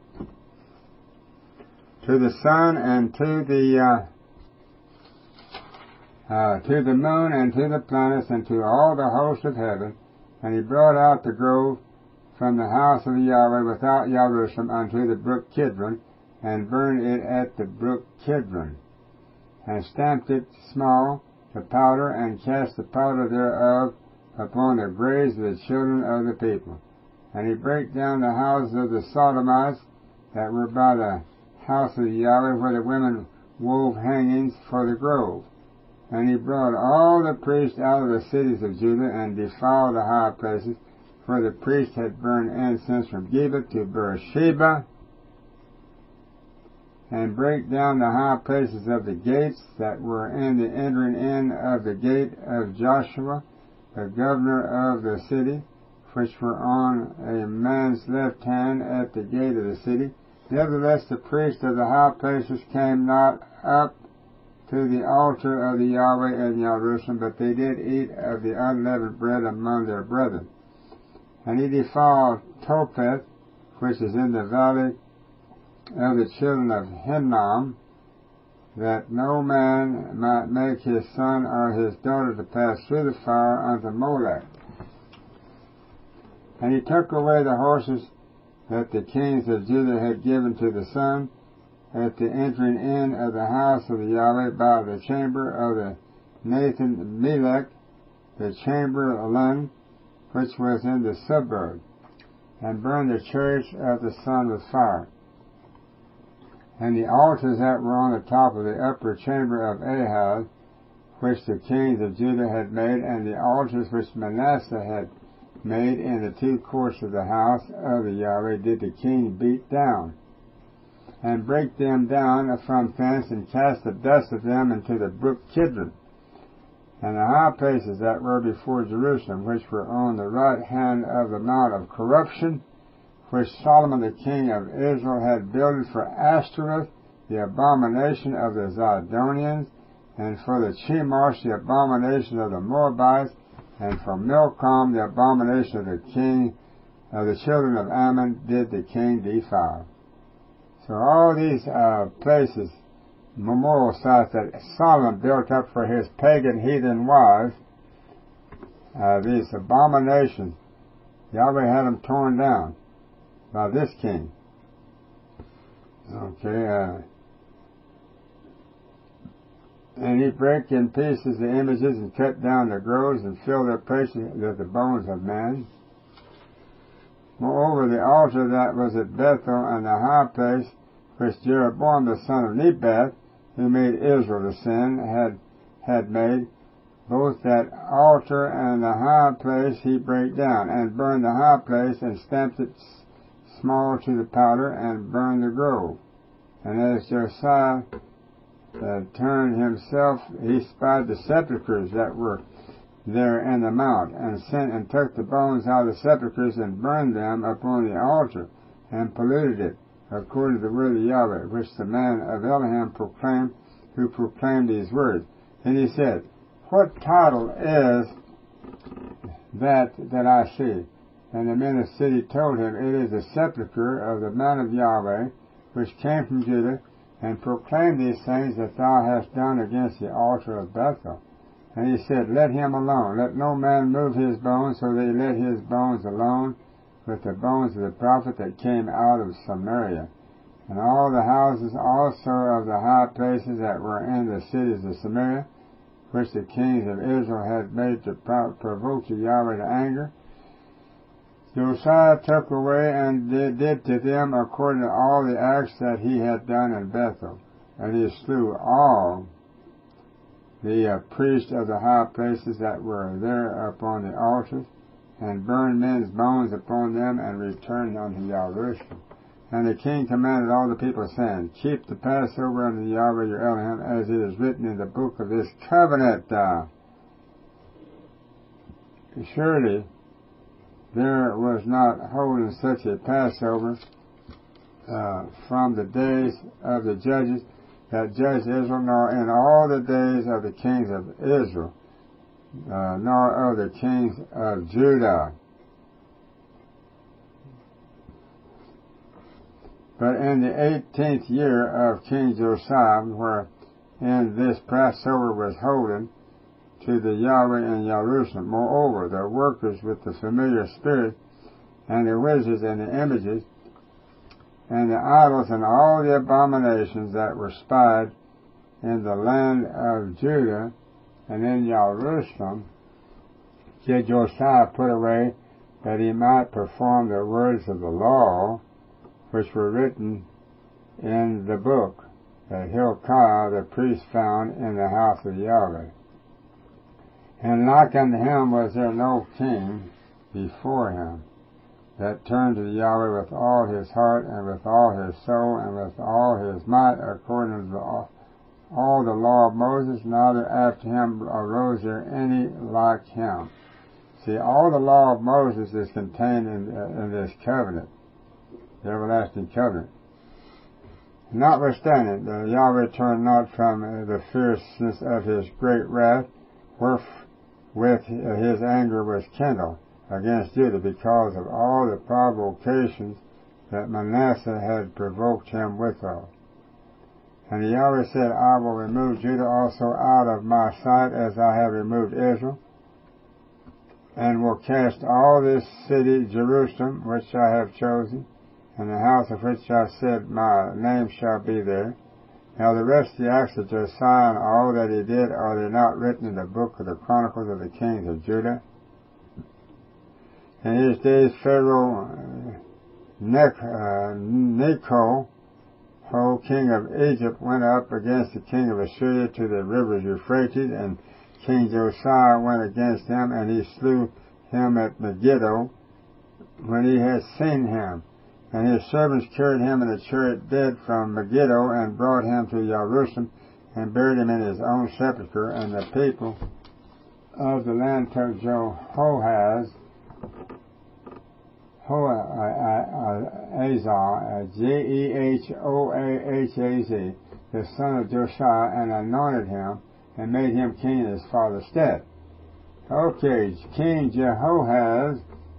to the sun, and to the uh, Uh, to the moon, and to the planets, and to all the hosts of heaven. And he brought out the grove from the house of the Yahweh without Jerusalem unto the brook Kidron, and burned it at the brook Kidron, and stamped it small to powder, and cast the powder thereof upon the graves of the children of the people. And he brake down the houses of the Sodomites that were by the house of the Yahweh, where the women wove hangings for the grove. And he brought all the priests out of the cities of Judah, and defiled the high places, for the priests had burned incense from Geba to Beersheba, and brake down the high places of the gates that were in the entering in of the gate of Joshua, the governor of the city, which were on a man's left hand at the gate of the city. Nevertheless, the priests of the high places came not up to the altar of the Yahweh in Jerusalem, but they did eat of the unleavened bread among their brethren. And he defiled Topheth, which is in the valley of the children of Hinnom, that no man might make his son or his daughter to pass through the fire unto Molech. And he took away the horses that the kings of Judah had given to the sun, at the entering in of the house of the Yahweh, by the chamber of the Nathan Melech, the chamberlain, which was in the suburb, and burned the chariots of the sun with fire. And the altars that were on the top of the upper chamber of Ahaz, which the kings of Judah had made, and the altars which Manasseh had made in the two courts of the house of the Yahweh, did the king beat down, and break them down from thence, and cast the dust of them into the brook Kidron. And the high places that were before Jerusalem, which were on the right hand of the mount of corruption, which Solomon the king of Israel had builded for Ashtoreth, the abomination of the Zidonians, and for the Chemosh, the abomination of the Moabites, and for Milcom, the abomination of the king of the children of Ammon did the king defile. So all these uh, places, memorial sites that Solomon built up for his pagan heathen wives, uh, these abominations, Yahweh had them torn down by this king. Okay, uh, and he brake in pieces the images and cut down the groves and filled their places with the bones of men. Moreover, the altar that was at Bethel and the high place which Jeroboam the son of Nebat, who made Israel to sin, had had made, both that altar and the high place he brake down, and burned the high place, and stamped it small to the powder, and burned the grove. And as Josiah uh, turned himself, he spied the sepulchres that were there in the mount, and sent and took the bones out of the sepulchres, and burned them upon the altar, and polluted it, according to the word of Yahweh, which the man of Elohim proclaimed, who proclaimed these words. And he said, what title is that that I see? And the men of the city told him, it is the sepulchre of the man of Yahweh, which came from Judah, and proclaimed these things that thou hast done against the altar of Bethel. And he said, let him alone. Let no man move his bones. So they let his bones alone with the bones of the prophet that came out of Samaria. And all the houses also of the high places that were in the cities of Samaria, which the kings of Israel had made to provoke Yahweh to anger, Josiah took away and did, did to them according to all the acts that he had done in Bethel. And he slew all the uh, priests of the high places that were there upon the altars, and burned men's bones upon them, and returned unto Yahweh. And the king commanded all the people, saying, keep the Passover unto Yahweh your Elohim, as it is written in the book of this covenant. Uh, surely there was not holding such a Passover uh, from the days of the judges that judged Israel, nor in all the days of the kings of Israel, uh, nor of the kings of Judah. But in the eighteenth year of King Josiah, wherein this Passover was holden to the Yahweh in Jerusalem, moreover, the workers with the familiar spirit, and the wizards and the images, and the idols and all the abominations that were spied in the land of Judah and in Jerusalem, did Josiah put away, that he might perform the words of the law which were written in the book that Hilkiah the priest found in the house of Yahweh. And like unto him was there no king before him, that turned to Yahweh with all his heart, and with all his soul, and with all his might, according to the, all the law of Moses. Neither after him arose there any like him. See, all the law of Moses is contained in, uh, in this covenant, the everlasting covenant. Notwithstanding, the Yahweh turned not from uh, the fierceness of his great wrath, wherewith his anger was kindled against Judah, because of all the provocations that Manasseh had provoked him withal. And the Yahweh said, I will remove Judah also out of my sight, as I have removed Israel, and will cast all this city, Jerusalem, which I have chosen, and the house of which I said, my name shall be there. Now the rest of the acts of Josiah and all that he did, are they not written in the book of the Chronicles of the kings of Judah? In his days Pharaoh uh, Necho, who king of Egypt, went up against the king of Assyria to the rivers Euphrates, and King Josiah went against him, and he slew him at Megiddo when he had seen him. And his servants carried him in a chariot dead from Megiddo, and brought him to Jerusalem, and buried him in his own sepulchre. And the people of the land took Jehoahaz, Jehoahaz, J E H O A H A Z, the son of Josiah, and anointed him, and made him king in his father's stead. Okay, King Jehoahaz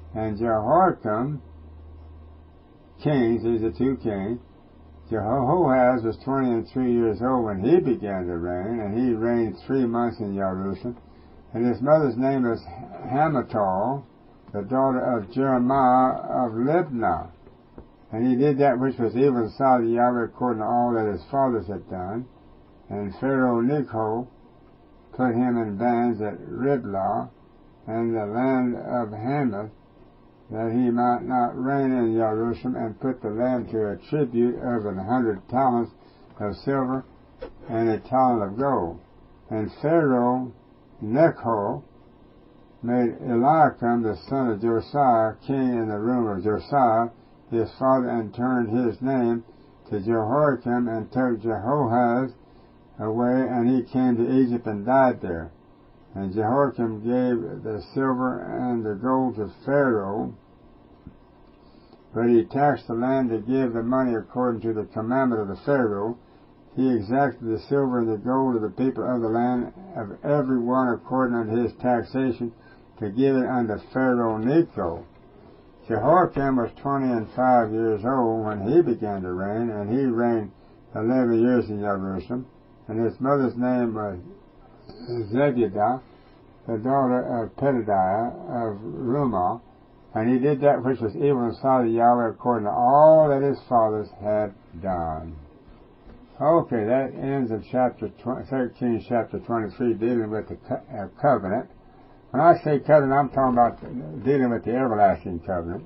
And Jehoiakim, kings, these are two kings, Jehoahaz was twenty and three years old when he began to reign, and he reigned three months in Jerusalem. And his mother's name was Hamutal, the daughter of Jeremiah of Libnah. And he did that which was evil in the sight of Yahweh according to all that his fathers had done. And Pharaoh Necho put him in bands at Riblah and the land of Hamath, that he might not reign in Jerusalem, and put the land to a tribute of an hundred talents of silver and a talent of gold. And Pharaoh Necho made Eliakim the son of Josiah king in the room of Josiah his father, and turned his name to Jehoiakim, and took Jehoahaz away, and he came to Egypt and died there. And Jehoiakim gave the silver and the gold to Pharaoh, but he taxed the land to give the money according to the commandment of the Pharaoh. He exacted the silver and the gold of the people of the land, of every one according unto his taxation, to give it unto Pharaoh Necho. Jehoiakim was twenty and five years old when he began to reign, and he reigned eleven years in Jerusalem. And his mother's name was Zebudah, the daughter of Pedadiah of Rumah. And he did that which was evil in the sight of Yahweh according to all that his fathers had done. Okay, that ends of chapter thirteen, chapter twenty-three, dealing with the co- uh, covenant. When I say covenant, I'm talking about dealing with the everlasting covenant.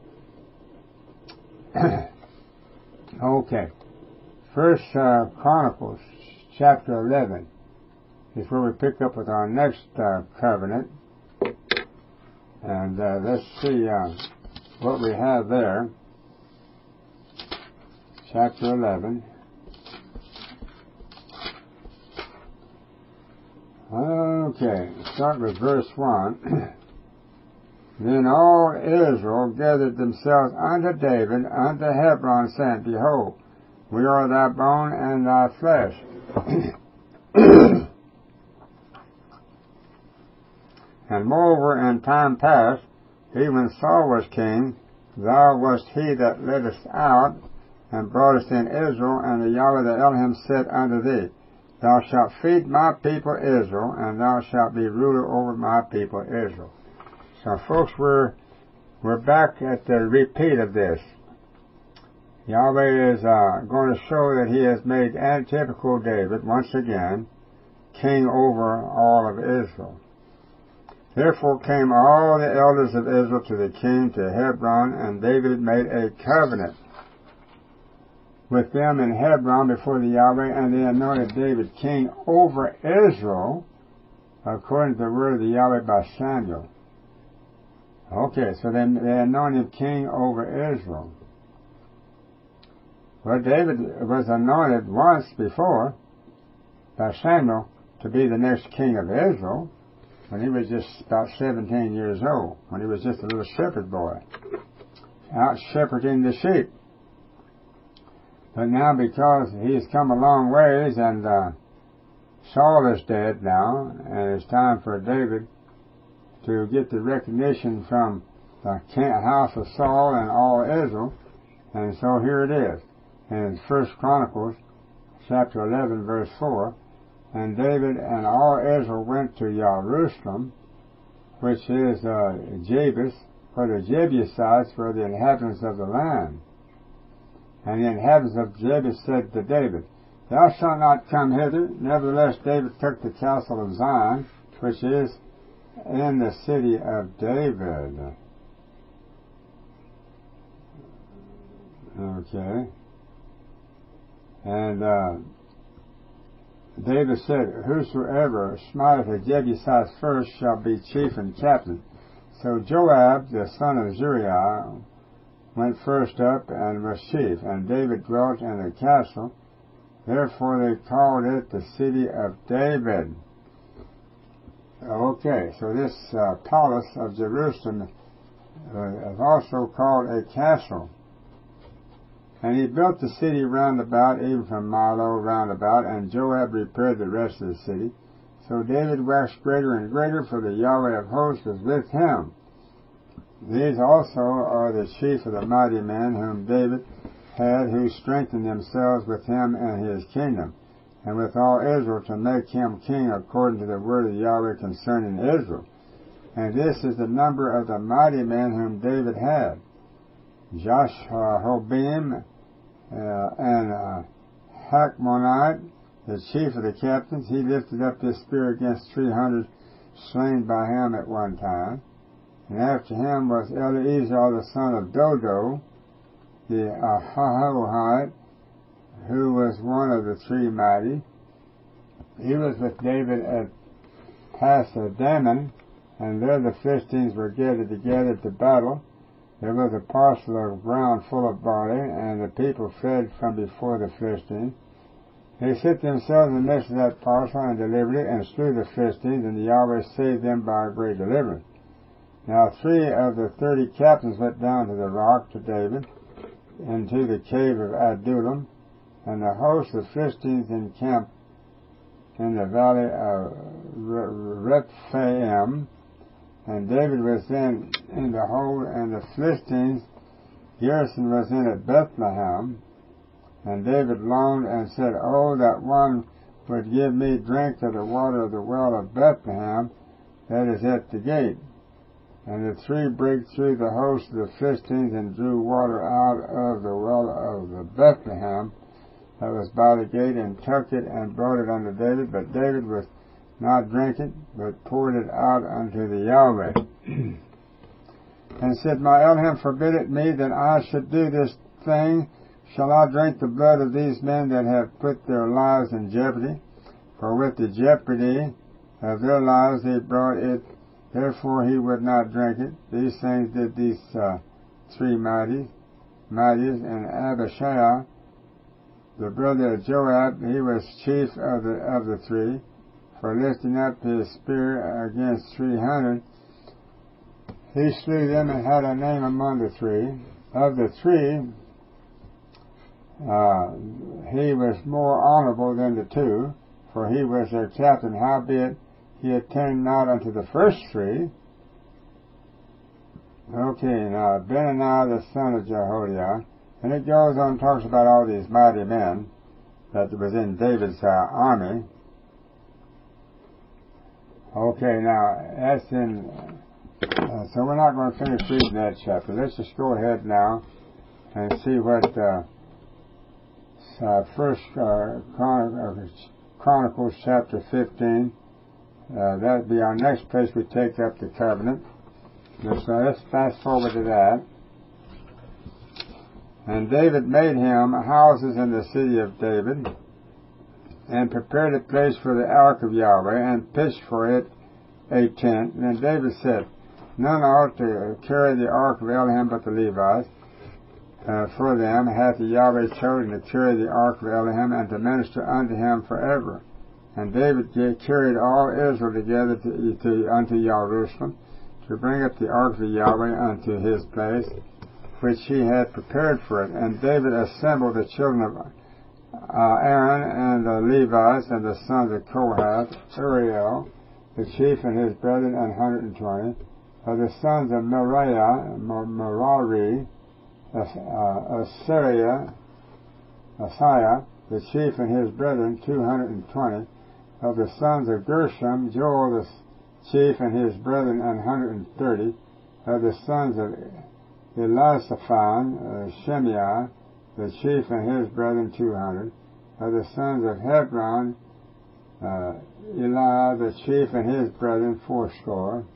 Okay. First uh, Chronicles, chapter eleven, is where we pick up with our next uh, covenant. And uh, let's see uh, what we have there. Chapter eleven. Okay, start with verse one. Then all Israel gathered themselves unto David, unto Hebron, saying, Behold, we are thy bone and thy flesh. And moreover, in time past, even when Saul was king, thou wast he that led us out, and brought us in Israel, and the Yahweh the Elohim said unto thee, Thou shalt feed my people Israel, and thou shalt be ruler over my people Israel. So folks, we're, we're back at the repeat of this. Yahweh is uh, going to show that he has made antitypical David, once again, king over all of Israel. Therefore came all the elders of Israel to the king to Hebron, and David made a covenant with them in Hebron before the Yahweh, and they anointed David king over Israel, according to the word of the Yahweh by Samuel. Okay, so then they anointed him king over Israel. Well, David was anointed once before by Samuel to be the next king of Israel, when he was just about seventeen years old, when he was just a little shepherd boy, out shepherding the sheep. But now, because he's come a long ways, and uh, Saul is dead now, and it's time for David to get the recognition from the house of Saul and all Israel, and so here it is. In First Chronicles, chapter eleven, verse four, and David and all Israel went to Jerusalem, which is uh, Jebus, for the Jebusites were the inhabitants of the land. And the inhabitants of Jebus said to David, Thou shalt not come hither. Nevertheless, David took the castle of Zion, which is in the city of David. Okay. And uh, David said, Whosoever smiteth the Jebusites first shall be chief and captain. So Joab, the son of Zeruiah, went first up and was chief, and David dwelt in the castle. Therefore they called it the city of David. Okay, so this uh, palace of Jerusalem uh, is also called a castle. And he built the city round about, even from Milo round about, and Joab repaired the rest of the city. So David waxed greater and greater, for the Yahweh of hosts was with him. These also are the chief of the mighty men whom David had, who strengthened themselves with him and his kingdom, and with all Israel, to make him king according to the word of Yahweh concerning Israel. And this is the number of the mighty men whom David had: Joshua-hobim uh, and uh, Hachmonite, the chief of the captains. He lifted up his spear against three hundred slain by him at one time. And after him was Eleazar the son of Dodo, the Ahohite, who was one of the three mighty. He was with David at Pasadamon, and there the Philistines were gathered together to battle. There was a parcel of ground full of barley, and the people fled from before the Philistines. They set themselves in the midst of that parcel and delivered it, and slew the Philistines, and Yahweh saved them by a great deliverance. Now three of the thirty captains went down to the rock to David, into the cave of Adullam, and the host of the Philistines encamped in the valley of Rephaim. And David was then in the hold, and the Philistines' garrison was in at Bethlehem. And David longed and said, "Oh, that one would give me drink of the water of the well of Bethlehem that is at the gate." And the three brake through the host of the Philistines and drew water out of the well of the Bethlehem that was by the gate, and took it and brought it unto David. But David would not drink it, but poured it out unto the Yahweh. And said, "My Elohim forbid it me that I should do this thing. Shall I drink the blood of these men that have put their lives in jeopardy? For with the jeopardy of their lives they brought it. Therefore he would not drink it." These things did these uh, three mighties, mighties, and Abishai, the brother of Joab, he was chief of the of the three, for lifting up his spear against three hundred. He slew them and had a name among the three. Of the three, uh, he was more honorable than the two, for he was their captain. Howbeit he attained not unto the first three. Okay, now Benaiah the son of Jehoiada, and it goes on and talks about all these mighty men that was in David's uh, army. Okay, now that's in. Uh, so we're not going to finish reading that chapter. Let's just go ahead now and see what uh, uh, First uh, Chron- Chronicles chapter fifteen. Uh, that'll be our next place we take up the covenant. So let's fast forward to that. And David made him houses in the city of David, and prepared a place for the ark of Yahweh, and pitched for it a tent. And then David said, "None ought to carry the ark of Elohim but the Levites. Uh, for them hath the Yahweh chosen to carry the ark of Elohim, and to minister unto him forever." And David carried all Israel together to, to, unto Jerusalem, to bring up the ark of Yahweh unto his place, which he had prepared for it. And David assembled the children of uh, Aaron, and the Levites, and the sons of Kohath, Uriel, the chief, and his brethren, and one hundred and twenty. Of the sons of Merari, Merari, uh, Asariah, Asaiah, the chief, and his brethren, two hundred and twenty. Of the sons of Gershom, Joel the chief, and his brethren, and one hundred and thirty. Of the sons of Elisaphan, uh, Shemaiah, the chief, and his brethren, two hundred. Of the sons of Hebron, uh, Eli, the chief, and his brethren, fourscore.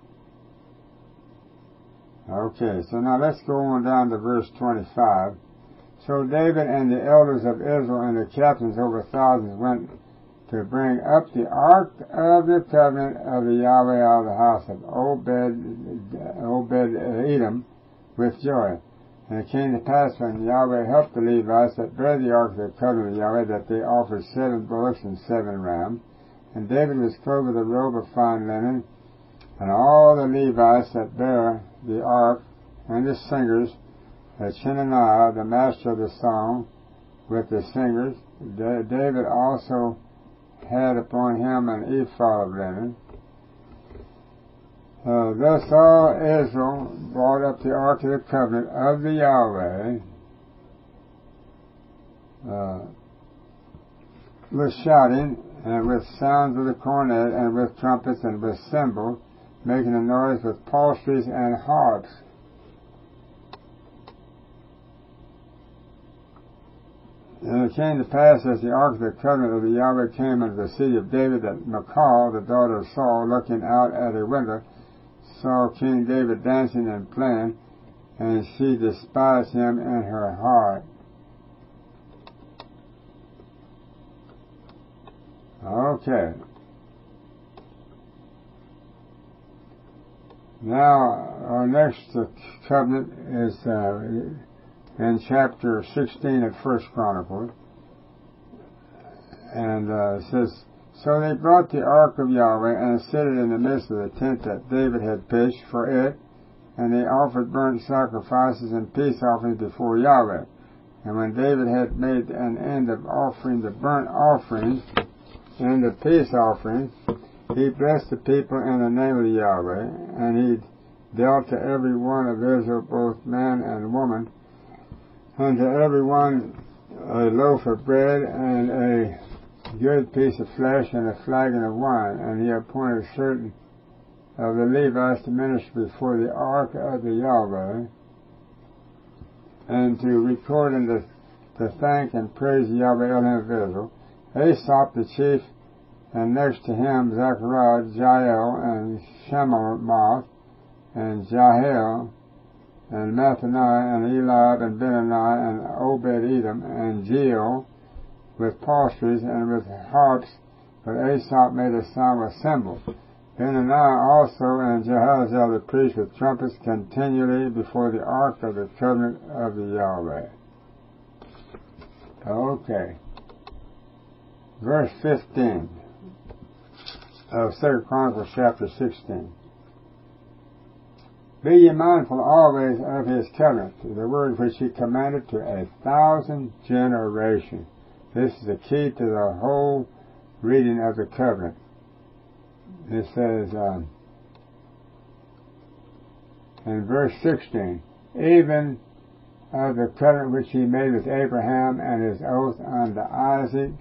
Okay, so now let's go on down to verse twenty-five. So David and the elders of Israel and the captains over thousands went to bring up the ark of the covenant of the Yahweh out of the house of Obed, Obed-Edom with joy. And it came to pass when Yahweh helped the Levites that bare the ark of the covenant of Yahweh, that they offered seven bullocks and seven rams. And David was clothed with a robe of fine linen, and all the Levites that bare the ark, and the singers, uh, Chenaniah, the master of the song, with the singers. Da- David also had upon him an ephod of linen. Uh, thus all Israel brought up the ark of the covenant of the Yahweh uh, with shouting, and with sounds of the cornet, and with trumpets, and with cymbals, making a noise with psalteries and harps. And it came to pass, as the ark of the covenant of the Yahweh came into the city of David, that Michal, the daughter of Saul, looking out at a window, saw King David dancing and playing, and she despised him in her heart. Okay. Now, our next uh, covenant is uh, in chapter sixteen of First Chronicles. And uh, it says, So they brought the ark of Yahweh and set it in the midst of the tent that David had pitched for it, and they offered burnt sacrifices and peace offerings before Yahweh. And when David had made an end of offering the burnt offerings and the peace offerings, he blessed the people in the name of Yahweh, and he dealt to every one of Israel, both man and woman, and to every one a loaf of bread and a good piece of flesh and a flagon of wine. And he appointed certain of the Levites to minister before the ark of the Yahweh, and to record and to, to thank and praise Yahweh Elohim of Israel. Asaph the chief, and next to him Zechariah, Jael, and Shemoth, and Jael, and Mathaniah, and Eliab, and Benaniah, and Obed-Edom, and Jeiel, with psalteries and with harps, but Asaph made a sound with cymbals. Benaniah also and Jehaziel the priest with trumpets continually before the ark of the covenant of the Yahweh. Okay. Verse fifteen of Second Chronicles chapter sixteen. Be ye mindful always of his covenant, the word which he commanded to a thousand generations. This is the key to the whole reading of the covenant. It says um, in verse sixteen, even of the covenant which he made with Abraham and his oath unto Isaac,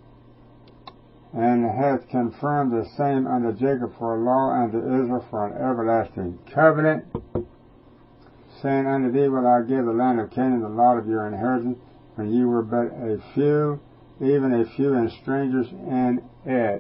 and hath confirmed the same unto Jacob for a law, and to Israel for an everlasting covenant, saying, Unto thee will I give the land of Canaan, the lot of your inheritance, when ye were but a few, even a few and strangers in it.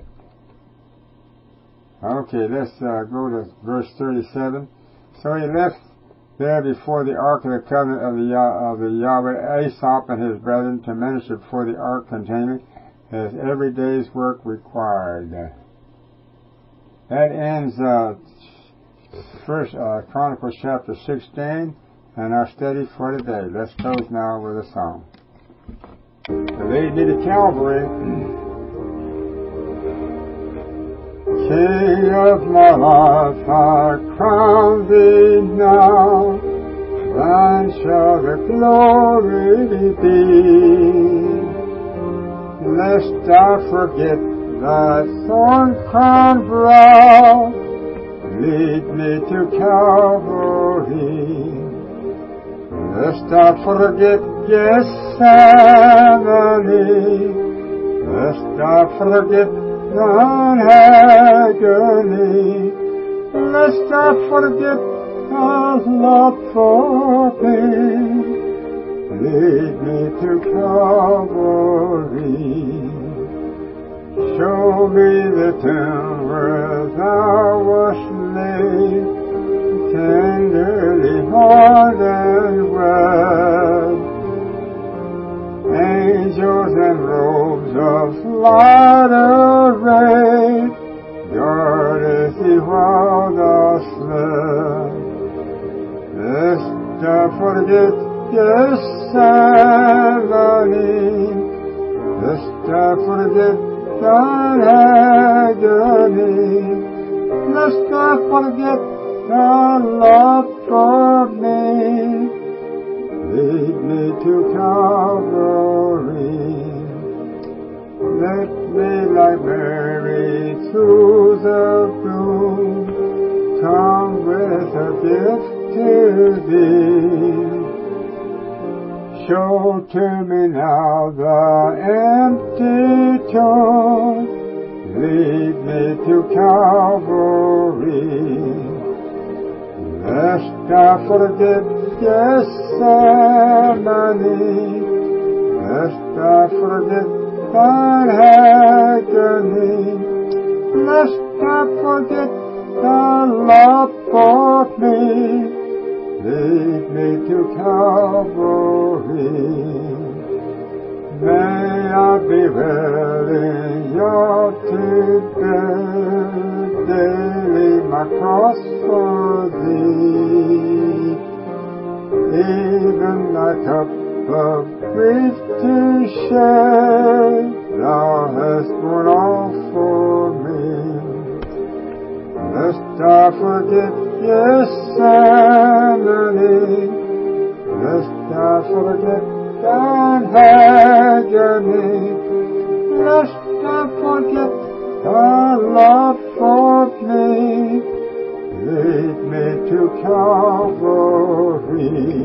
Okay, let's uh, go to verse thirty-seven. So he left there before the ark of the covenant of the, Yah- of the Yahweh Asaph and his brethren to minister before the ark continually, as every day's work required. That ends uh, First uh, Chronicles chapter sixteen and our study for today. Let's close now with a song. Lead me to Calvary, King of my life, I crown thee now. Thine shall the glory be. Lest I forget thy thorn-crowned brow, lead me to Calvary. Lest I forget Gethsemane, lest I forget thine agony, lest I forget thy love for me. Lead me to Calvary. Show me the tomb where thou wast laid, tenderly mourned and wept. Angels in robes of light arrayed guarded thee while thou slept. Lest I forget Gethsemane, lest I forget thine agony, lest I forget thy love for me. Lead me to Calvary. Let me like Mary through the gloom come gift to thee. Show to me now the empty tomb. Lead me to Calvary. Lest I forget Gethsemane, lest I forget thine agony, lest I forget thy love for me. Lead me to Calvary. May I be willing, Lord, to bear daily my cross for thee. Even thy cup of grief to share, thou hast borne all for me. Lest I forget Gethsemane, lest I forget thine agony, lest I forget thy love for me. Lead me to Calvary.